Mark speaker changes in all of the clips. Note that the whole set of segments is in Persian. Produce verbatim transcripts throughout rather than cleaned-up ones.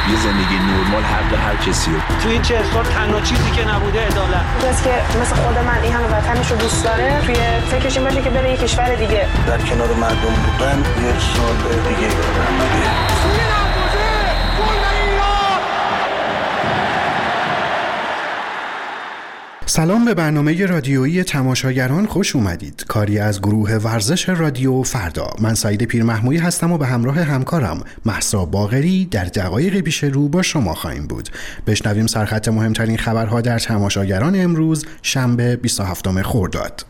Speaker 1: یه زندگی نرمال حق هر کسی رو.
Speaker 2: توی این چهل سال تنها چیزی که نبوده عدالت.
Speaker 3: کسی که مثل خود من این همه وطنش رو دوست داره توی فکرش این باشه که بره یه کشور دیگه.
Speaker 4: در کنار مردم بودن یه سال دیگه دارم.
Speaker 5: سلام به برنامه رادیویی تماشاگران، خوش اومدید. کاری از گروه ورزش رادیو فردا. من سعید پیرمحمودی هستم و به همراه همکارم مهسا باقری در دقایق پیش رو با شما خواهیم بود. بشنویم سرخط مهمترین خبرها در تماشاگران امروز شنبه بیست و هفتم خرداد.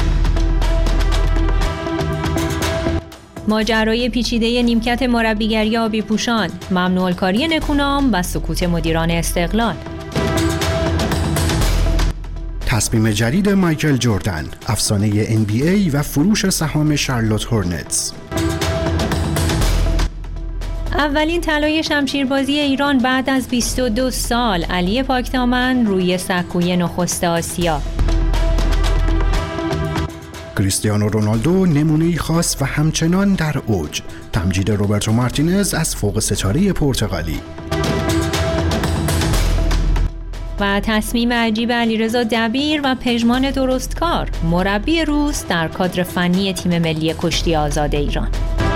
Speaker 6: ماجرای پیچیده نیمکت مربیگری آبی پوشان، ممنوع‌الکاری نکونام و سکوت مدیران استقلال.
Speaker 5: تصمیم جدید مایکل جردن، افسانه ان بی ای و فروش سهام شارلوت هورنتس.
Speaker 6: اولین طلای شمشیربازی ایران بعد از بیست و دو سال، علی پاکدامن روی سکوی نخست آسیا.
Speaker 5: کریستیانو رونالدو نمونه‌ای خاص و همچنان در اوج، تمجید روبرتو مارتینز از فوق ستاره پرتغالی.
Speaker 6: و تصمیم عجیب علیرضا دبیر و پژمان درستکار، مربی روس در کادر فنی تیم ملی کشتی آزاد ایران.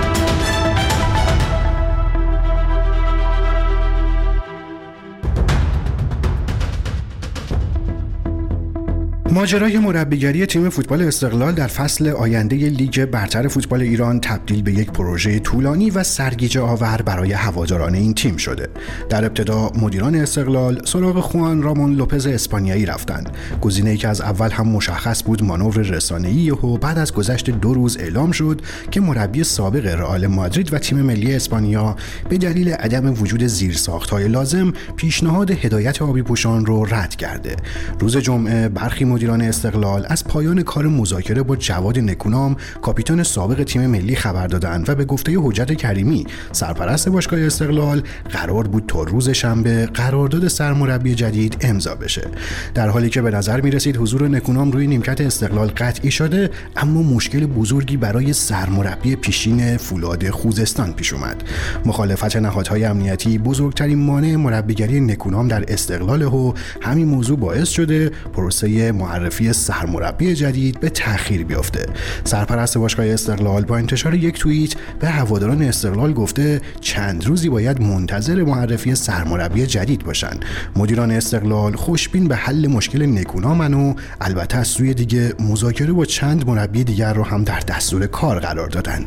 Speaker 5: ماجرای مربیگری تیم فوتبال استقلال در فصل آینده لیگ برتر فوتبال ایران تبدیل به یک پروژه طولانی و سرگیجه آور برای هواداران این تیم شده. در ابتدا مدیران استقلال سراغ خوان رامون لوپز اسپانیایی رفتند. گزینه‌ای که از اول هم مشخص بود مانور رسانه‌ای و بعد از گذشت دو روز اعلام شد که مربی سابق رئال مادرید و تیم ملی اسپانیا به دلیل عدم وجود زیرساخت‌های لازم پیشنهاد هدایت آبی پوشان رو رد کرده. روز جمعه برخی مدیران استقلال از پایان کار مذاکره با جواد نکونام، کاپیتان سابق تیم ملی خبر دادند و به گفته حجت کریمی، سرپرست باشگاه استقلال، قرار بود تا روز شنبه قرارداد سرمربی جدید امضا بشه. در حالی که به نظر می رسید حضور نکونام روی نیمکت استقلال قطعی شده، اما مشکل بزرگی برای سرمربی پیشین فولاد خوزستان پیش اومد. مخالفت نهادهای امنیتی بزرگترین مانع مربیگری نکونام در استقلال و همین موضوع باعث شده پروسه معرفی سرمربی جدید به تأخیر بیفته. سرپرست باشگاه استقلال با انتشار یک توییت به هواداران استقلال گفته چند روزی باید منتظر معرفی سرمربی جدید باشن. مدیران استقلال خوشبین به حل مشکل نکونامن و البته از سوی دیگه مذاکره با چند مربی دیگر رو هم در دستور کار قرار دادن.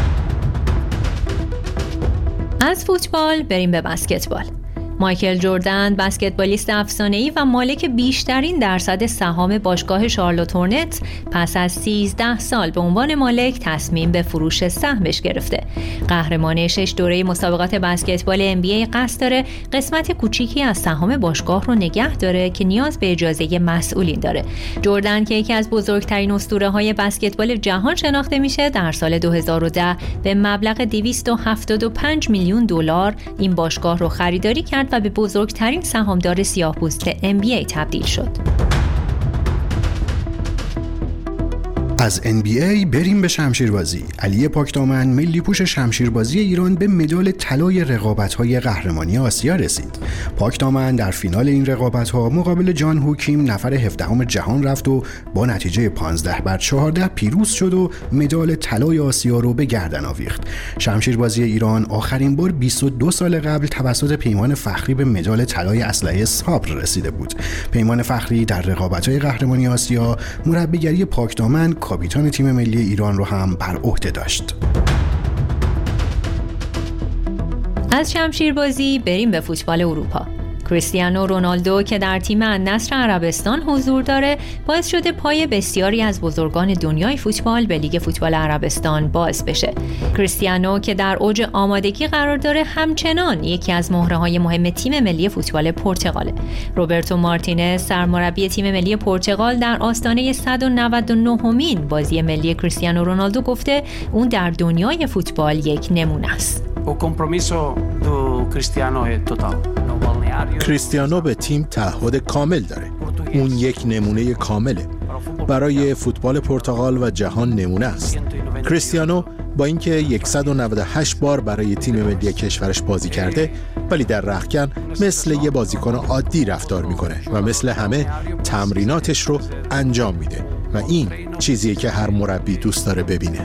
Speaker 6: از فوتبال بریم به بسکتبال. مایکل جردن، بسکتبالیست افسانه‌ای و مالک بیشترین درصد سهام باشگاه شارلوت هورنتس، پس از سیزده سال به عنوان مالک تصمیم به فروش سهمش گرفته. قهرمان شش دوره مسابقات بسکتبال ان بی ای قصد داره قسمت کوچیکی از سهام باشگاه رو نگه داره که نیاز به اجازه مسئولین داره. جردن که یکی از بزرگترین اسطوره‌های بسکتبال جهان شناخته میشه، در سال دو هزار و ده به مبلغ دویست و هفتاد و پنج میلیون دلار این باشگاه رو خریداری کرد و به بزرگترین سهامدار سیاه‌پوست ان بی ای تبدیل شد.
Speaker 5: از ان بی ای بریم به شمشیربازی. علی پاکدامن، ملی پوش شمشیربازی ایران، به مدال طلای رقابت‌های قهرمانی آسیا رسید. پاکدامن در فینال این رقابت‌ها مقابل جان هوکیم نفر هفدهم جهان رفت و با نتیجه پانزده بر چهارده پیروز شد و مدال طلای آسیا رو به گردن آویخت. شمشیربازی ایران آخرین بار بیست و دو سال قبل توسط پیمان فخری به مدال طلای اسلحه صبر رسیده بود. پیمان فخری در رقابت‌های قهرمانی آسیا مربیگری پاکدامن، کاپیتان تیم ملی ایران رو هم بر عهده داشت.
Speaker 6: از شمشیربازی بریم به فوتبال اروپا. کریستیانو رونالدو که در تیم النصر عربستان حضور داره، باعث شده پای بسیاری از بزرگان دنیای فوتبال به لیگ فوتبال عربستان باز بشه. کریستیانو که در اوج آمادگی قرار داره، همچنان یکی از مهره‌های مهم تیم ملی فوتبال پرتغاله. روبرتو مارتینز، سرمربی تیم ملی پرتغال، در آستانه صد و نود و نهمین بازی ملی کریستیانو رونالدو گفته اون در دنیای فوتبال یک نمونه است.
Speaker 7: کریستیانو به تیم تعهد کامل داره. اون یک نمونه کامله. برای فوتبال پرتغال و جهان نمونه است. کریستیانو با اینکه صد و نود و هشت بار برای تیم ملی کشورش بازی کرده، ولی در رختکن مثل یه بازیکن عادی رفتار میکنه و مثل همه تمریناتش رو انجام میده و این چیزیه که هر مربی دوست داره ببینه.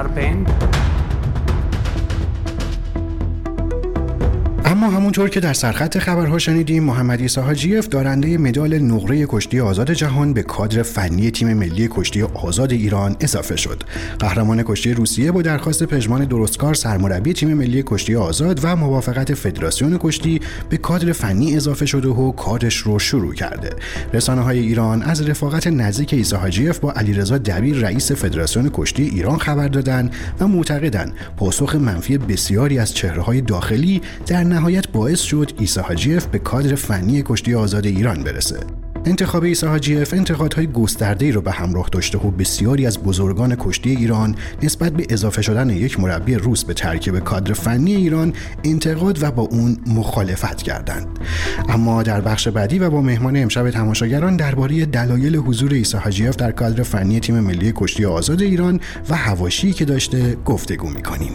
Speaker 5: اما همونطور که در سرخط خبرها شنیدیم، محمد عیسی حاجی‌اف دارنده مدال نقره کشتی آزاد جهان به کادر فنی تیم ملی کشتی آزاد ایران اضافه شد. قهرمان کشتی روسیه با درخواست پژمان درستکار سرمربی تیم ملی کشتی آزاد و موافقت فدراسیون کشتی به کادر فنی اضافه شده و کارش رو شروع کرده. رسانه‌های ایران از رفاقت نزدیک عیسی حاجی‌اف با علیرضا دبیر رئیس فدراسیون کشتی ایران خبر دادند و معتقدند پاسخ منفی بسیاری از چهره‌های داخلی در نهایت باعث شد عیسی حاجی‌اف به کادر فنی کشتی آزاد ایران برسه. انتخاب عیسی حاجی‌اف انتقادهای گسترده‌ای رو به همراه داشته و بسیاری از بزرگان کشتی ایران نسبت به اضافه شدن یک مربی روس به ترکیب کادر فنی ایران انتقاد و با اون مخالفت کردند. اما در بخش بعدی و با مهمان امشب تماشاگران درباره دلایل حضور عیسی حاجی‌اف در کادر فنی تیم ملی کشتی آزاد ایران و حواشی که داشته گفتگو می‌کنیم.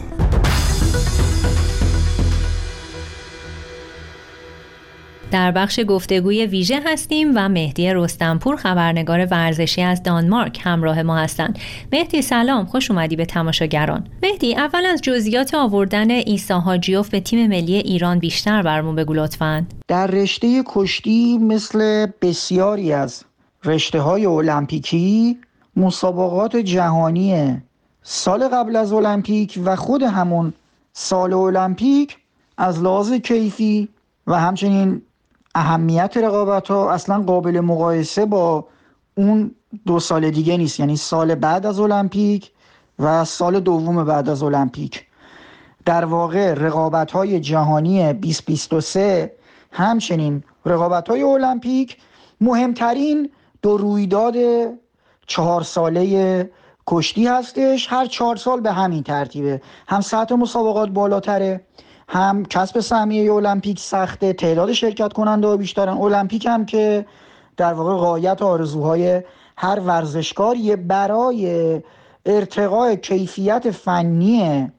Speaker 6: در بخش گفتگوی ویژه هستیم و مهدی رستمپور خبرنگار ورزشی از دانمارک همراه ما هستند. مهدی سلام، خوش اومدی به تماشاگران. مهدی، اول از جزئیات آوردن عیسی حاجی‌اف به تیم ملی ایران بیشتر برامون بگو لطفاً.
Speaker 8: در رشته کشتی مثل بسیاری از رشته‌های المپیکی، مسابقات جهانی سال قبل از المپیک و خود همون سال المپیک از لحاظ کیفی و همچنین اهمیت رقابت‌ها اصلا قابل مقایسه با اون دو سال دیگه نیست، یعنی سال بعد از المپیک و سال دوم بعد از المپیک. در واقع رقابت‌های جهانی بیست بیست و سه همچنین رقابت‌های المپیک مهمترین دو رویداد چهار ساله کشتی هستش. هر چهار سال به همین ترتیبه، هم سطح مسابقات بالاتره، هم کسب سهمیه المپیک سخته، تعداد شرکت کننده ها بیشترن. المپیک هم که در واقع غایت آرزوهای هر ورزشکاریه برای ارتقاء کیفیت فنی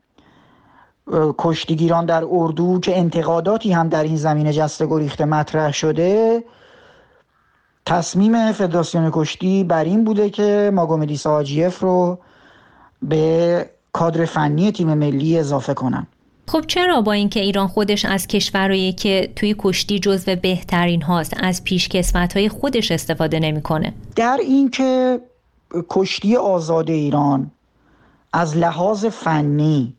Speaker 8: کشتیگیران در اردو که انتقاداتی هم در این زمینه جسته گریخته مطرح شده. تصمیم فدراسیون کشتی بر این بوده که ماگومد عیسی حاجی‌اف رو به کادر فنی تیم ملی اضافه کنن.
Speaker 6: خب چرا با اینکه ایران خودش از کشورایی که توی کشتی جزو بهترین هاست از پیشکسوت‌های خودش استفاده نمی‌کنه؟ در
Speaker 8: اینکه کشتی آزاد ایران از لحاظ فنی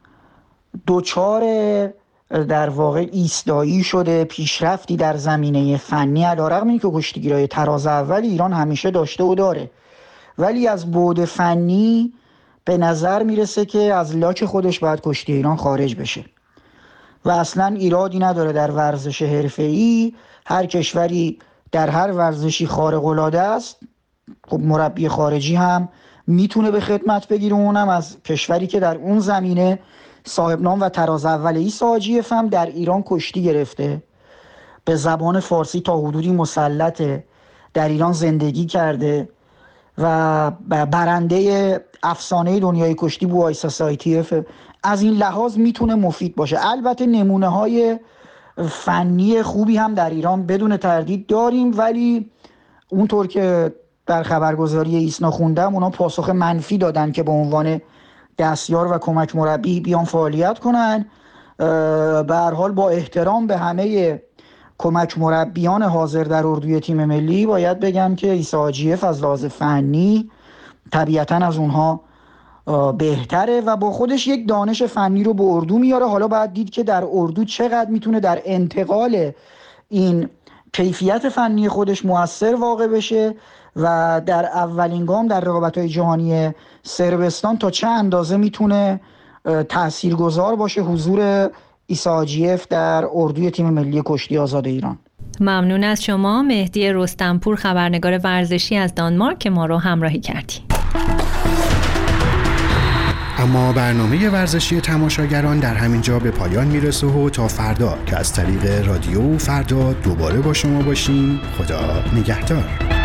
Speaker 8: دوچار در واقع ایستایی شده، پیشرفتی در زمینه فنی علیرغم اینکه کشتیگیرای تراز اول ایران همیشه داشته و داره، ولی از بعد فنی به نظر میرسه که از لاک خودش باید کشتی ایران خارج بشه و اصلا ایرادی نداره در ورزش حرفه‌ای. هر کشوری در هر ورزشی خارق العاده است، خب مربی خارجی هم میتونه به خدمت بگیره، اونم از کشوری که در اون زمینه صاحب نام و تراز اول. عیسی حاجی‌اف هم در ایران کشتی گرفته، به زبان فارسی تا حدودی مسلطه، در ایران زندگی کرده و برنده افسانه دنیای کشتی بو آیسا سایتیف. از این لحاظ میتونه مفید باشه. البته نمونه های فنی خوبی هم در ایران بدون تردید داریم، ولی اونطور که در خبرگزاری ایسنا خوندم اونا پاسخ منفی دادن که به عنوان دستیار و کمک مربی بیان فعالیت کنن. به هر حال با احترام به همه کمک مربیان حاضر در اردوی تیم ملی باید بگم که عیسی حاجی‌اف از لحاظ فنی طبیعتاً از اونها بهتره و با خودش یک دانش فنی رو به اردو میاره. حالا باید دید که در اردو چقدر میتونه در انتقال این کیفیت فنی خودش مؤثر واقع بشه و در اولین گام در رقابت‌های جهانی صربستان تا چه اندازه میتونه تاثیرگذار باشه حضور عیسی حاجی‌اف در اردوی تیم ملی کشتی آزاد ایران.
Speaker 6: ممنون از شما مهدی رستمپور خبرنگار ورزشی از دانمارک که ما رو همراهی کردی.
Speaker 5: اما برنامه ورزشی تماشاگران در همین جا به پایان میرسه و تا فردا که از طریق رادیو فردا دوباره با شما باشیم. خدا نگهدار.